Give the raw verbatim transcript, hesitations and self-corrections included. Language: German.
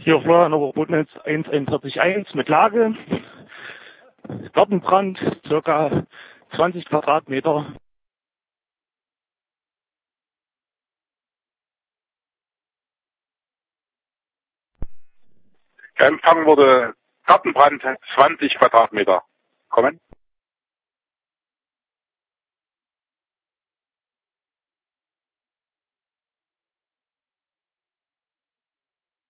Hier Florian Oberbotnitz eins eins vier eins mit Lage. Gartenbrand, circa zwanzig Quadratmeter. Empfangen wurde Gartenbrand zwanzig Quadratmeter. Kommen.